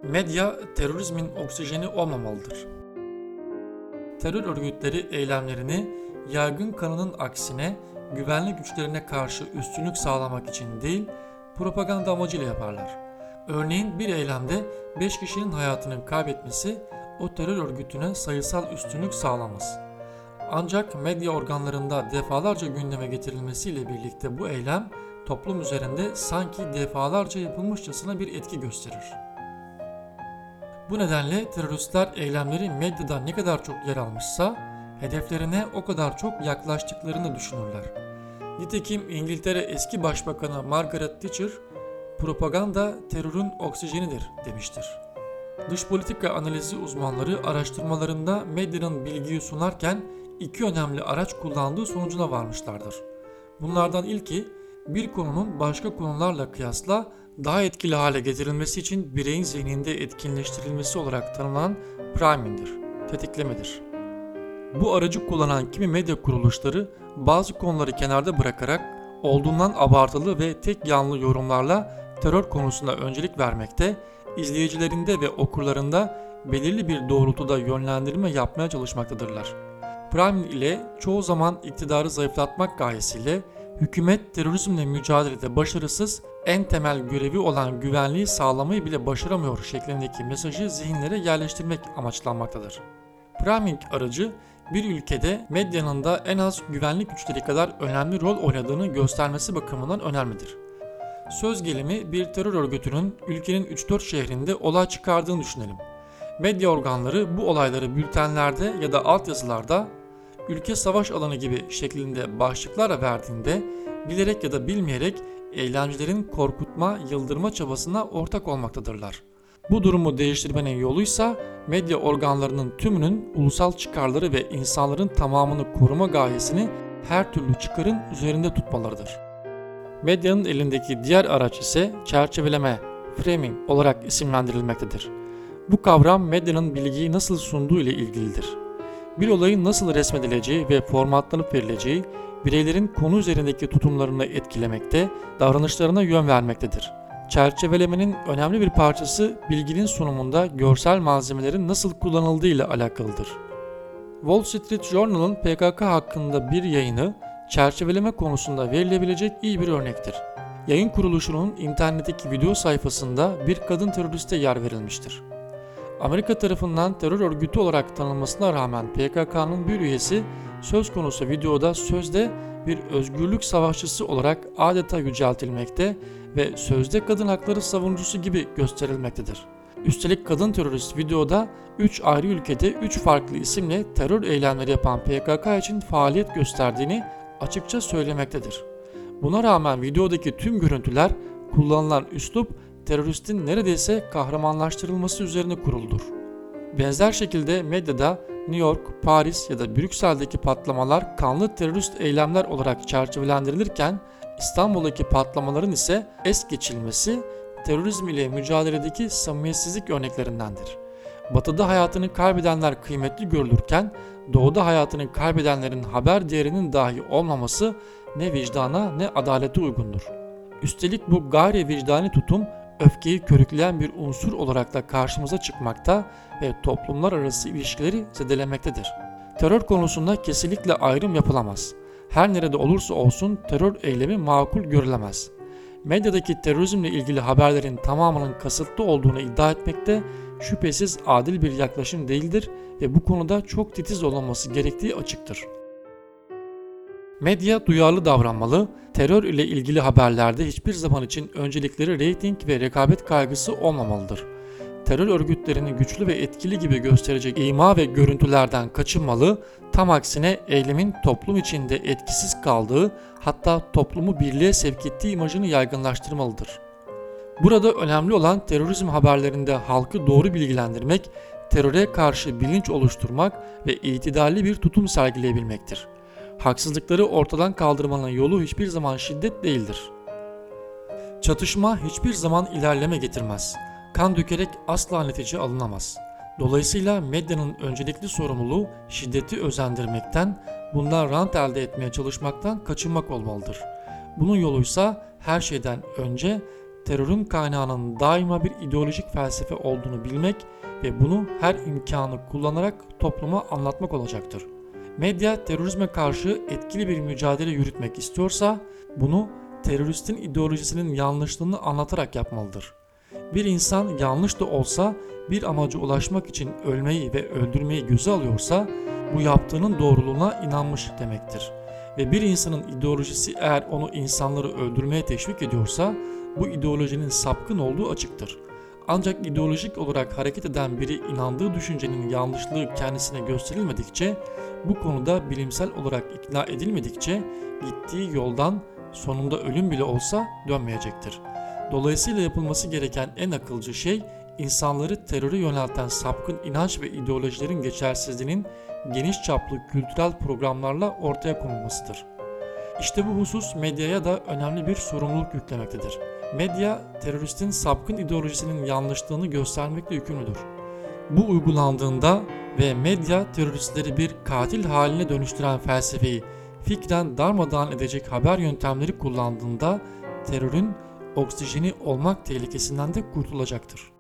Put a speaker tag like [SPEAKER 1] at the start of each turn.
[SPEAKER 1] Medya, terörizmin oksijeni olmamalıdır. Terör örgütleri eylemlerini yaygın kanının aksine güvenlik güçlerine karşı üstünlük sağlamak için değil, propaganda amacıyla yaparlar. Örneğin bir eylemde 5 kişinin hayatını kaybetmesi o terör örgütüne sayısal üstünlük sağlamaz. Ancak medya organlarında defalarca gündeme getirilmesiyle birlikte bu eylem toplum üzerinde sanki defalarca yapılmışçasına bir etki gösterir. Bu nedenle teröristler eylemleri medyada ne kadar çok yer almışsa hedeflerine o kadar çok yaklaştıklarını düşünürler. Nitekim İngiltere eski Başbakanı Margaret Thatcher, "Propaganda terörün oksijenidir" demiştir. Dış politika analizi uzmanları araştırmalarında medyanın bilgiyi sunarken iki önemli araç kullandığı sonucuna varmışlardır. Bunlardan ilki, bir konunun başka konularla kıyasla daha etkili hale getirilmesi için bireyin zihninde etkinleştirilmesi olarak tanımlanan priming'dir, tetiklemedir. Bu aracı kullanan kimi medya kuruluşları bazı konuları kenarda bırakarak olduğundan abartılı ve tek yanlı yorumlarla terör konusuna öncelik vermekte, izleyicilerinde ve okurlarında belirli bir doğrultuda yönlendirme yapmaya çalışmaktadırlar. Priming ile çoğu zaman iktidarı zayıflatmak gayesiyle hükümet terörizmle mücadelede başarısız, en temel görevi olan güvenliği sağlamayı bile başaramıyor şeklindeki mesajı zihinlere yerleştirmek amaçlanmaktadır. Priming aracı bir ülkede medyanın da en az güvenlik güçleri kadar önemli rol oynadığını göstermesi bakımından önemlidir. Söz gelimi bir terör örgütünün ülkenin 3-4 şehrinde olay çıkardığını düşünelim. Medya organları bu olayları bültenlerde ya da altyazılarda "ülke savaş alanı gibi" şeklinde başlıklarla verdiğinde bilerek ya da bilmeyerek eylemcilerin korkutma, yıldırma çabasına ortak olmaktadırlar. Bu durumu değiştirmenin yoluysa medya organlarının tümünün ulusal çıkarları ve insanların tamamını koruma gayesini her türlü çıkarın üzerinde tutmalarıdır. Medyanın elindeki diğer araç ise çerçeveleme, framing olarak isimlendirilmektedir. Bu kavram medyanın bilgiyi nasıl sunduğu ile ilgilidir. Bir olayın nasıl resmedileceği ve formatlanıp verileceği, bireylerin konu üzerindeki tutumlarını etkilemekte, davranışlarına yön vermektedir. Çerçevelemenin önemli bir parçası bilginin sunumunda görsel malzemelerin nasıl kullanıldığı ile alakalıdır. Wall Street Journal'ın PKK hakkında bir yayını, çerçeveleme konusunda verilebilecek iyi bir örnektir. Yayın kuruluşunun internetteki video sayfasında bir kadın teröriste yer verilmiştir. Amerika tarafından terör örgütü olarak tanınmasına rağmen PKK'nın bir üyesi söz konusu videoda sözde bir özgürlük savaşçısı olarak adeta yüceltilmekte ve sözde kadın hakları savunucusu gibi gösterilmektedir. Üstelik kadın terörist videoda 3 ayrı ülkede 3 farklı isimle terör eylemleri yapan PKK için faaliyet gösterdiğini açıkça söylemektedir. Buna rağmen videodaki tüm görüntüler, kullanılan üslup teröristin neredeyse kahramanlaştırılması üzerine kuruludur. Benzer şekilde medyada New York, Paris ya da Brüksel'deki patlamalar kanlı terörist eylemler olarak çerçevelendirilirken İstanbul'daki patlamaların ise es geçilmesi terörizm ile mücadeledeki samimiyetsizlik örneklerindendir. Batı'da hayatını kaybedenler kıymetli görülürken Doğu'da hayatını kaybedenlerin haber değerinin dahi olmaması ne vicdana ne adalete uygundur. Üstelik bu gayri vicdani tutum öfkeyi körükleyen bir unsur olarak da karşımıza çıkmakta ve toplumlar arası ilişkileri zedelemektedir. Terör konusunda kesinlikle ayrım yapılamaz. Her nerede olursa olsun terör eylemi makul görülemez. Medyadaki terörizmle ilgili haberlerin tamamının kasıtlı olduğunu iddia etmekte şüphesiz adil bir yaklaşım değildir ve bu konuda çok titiz olunması gerektiği açıktır. Medya duyarlı davranmalı, terör ile ilgili haberlerde hiçbir zaman için öncelikleri reyting ve rekabet kaygısı olmamalıdır. Terör örgütlerini güçlü ve etkili gibi gösterecek ima ve görüntülerden kaçınmalı, tam aksine eylemin toplum içinde etkisiz kaldığı, hatta toplumu birliğe sevk ettiği imajını yaygınlaştırmalıdır. Burada önemli olan terörizm haberlerinde halkı doğru bilgilendirmek, teröre karşı bilinç oluşturmak ve itidalli bir tutum sergileyebilmektir. Haksızlıkları ortadan kaldırmanın yolu hiçbir zaman şiddet değildir. Çatışma hiçbir zaman ilerleme getirmez. Kan dökerek asla netice alınamaz. Dolayısıyla medyanın öncelikli sorumluluğu şiddeti özendirmekten, bundan rant elde etmeye çalışmaktan kaçınmak olmalıdır. Bunun yoluysa her şeyden önce terörün kaynağının daima bir ideolojik felsefe olduğunu bilmek ve bunu her imkanı kullanarak topluma anlatmak olacaktır. Medya terörizme karşı etkili bir mücadele yürütmek istiyorsa bunu teröristin ideolojisinin yanlışlığını anlatarak yapmalıdır. Bir insan yanlış da olsa bir amaca ulaşmak için ölmeyi ve öldürmeyi göze alıyorsa bu yaptığının doğruluğuna inanmış demektir. Ve bir insanın ideolojisi eğer onu insanları öldürmeye teşvik ediyorsa bu ideolojinin sapkın olduğu açıktır. Ancak ideolojik olarak hareket eden biri inandığı düşüncenin yanlışlığı kendisine gösterilmedikçe, bu konuda bilimsel olarak ikna edilmedikçe gittiği yoldan sonunda ölüm bile olsa dönmeyecektir. Dolayısıyla yapılması gereken en akılcı şey insanları teröre yönelten sapkın inanç ve ideolojilerin geçersizliğinin geniş çaplı kültürel programlarla ortaya konulmasıdır. İşte bu husus medyaya da önemli bir sorumluluk yüklemektedir. Medya, teröristin sapkın ideolojisinin yanlışlığını göstermekle yükümlüdür. Bu uygulandığında ve medya teröristleri bir katil haline dönüştüren felsefeyi fikren darmadağın edecek haber yöntemleri kullandığında terörün oksijeni olmak tehlikesinden de kurtulacaktır.